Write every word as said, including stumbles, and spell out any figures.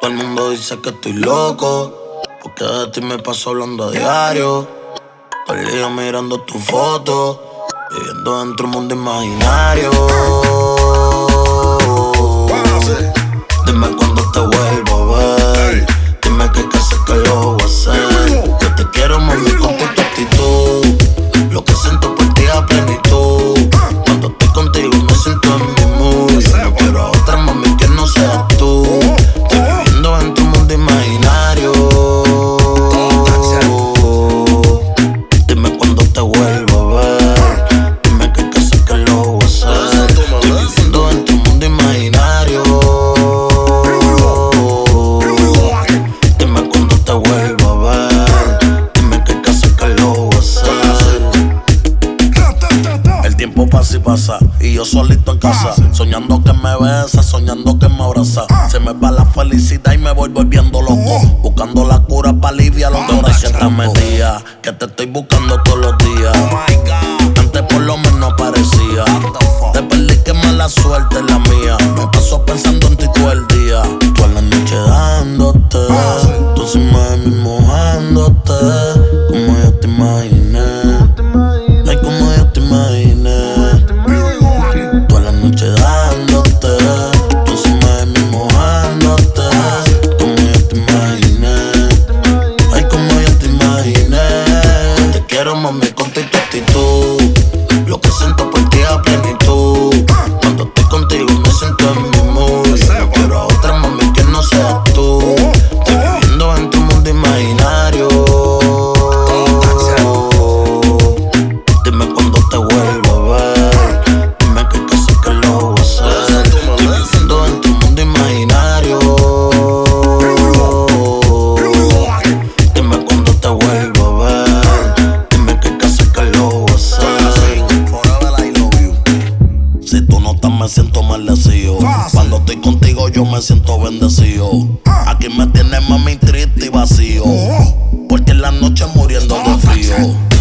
Todo el mundo dice que estoy loco, porque de ti me paso hablando a diario. Todo el día mirando tu foto, viviendo dentro de un mundo imaginario. Dime cuándo te vuelvo a ver. Dime qué haces que lo voy a hacer. Yo te quiero, mami, con tu actitud. Lo que siento por ti a plenitud. Cuando estoy contigo me siento en mi mood. Yo no quiero a otra, mami, que no seas tú. Estoy viviendo en tu mundo imaginario. Dime cuándo te vuelvo a ver. Dime qué haces que lo voy a hacer. Estoy viviendo en tu mundo imaginario. Dime cuándo te vuelvo a ver. Dime qué haces que lo voy a hacer. El tiempo pasa y pasa, y yo solito en casa, soñando que me besa, soñando que me abraza. Se me va la felicidad y me voy volviendo loco, buscando la cura para aliviar los dolores que te metía, que te estoy buscando todos los días. Antes por lo menos parecía. Te perdí, que mala suerte es la mía. Me paso pensando en ti todo el día. Toda la noche dándote, tú encima de mí mojándote, como yo te imaginé. Ay, como yo te imaginé. Toda la noche dándote, tú encima de mí mojándote, como yo te imaginé. Ay, como yo te imaginé. Te quiero, mami, con tu actitud. Lo que siento por ti a plenitud. Cuando estoy contigo me siento en mi mood. Yo no quiero a otra, mami, que no seas tú. Estoy viviendo en tu mundo imaginario. Dime cuándo te vuelvo a ver. Dime qué haces que lo voy a hacer. Estoy viviendo en tu mundo imaginario. Dime cuándo te vuelvo a ver. Dime qué haces que lo voy a hacer. Forever I love you. Si tú no estás me siento maldecido. Cuando estoy contigo yo me siento bendecido. Aquí me tienes, mami, triste y vacío, porque en la noche muriendo de frío.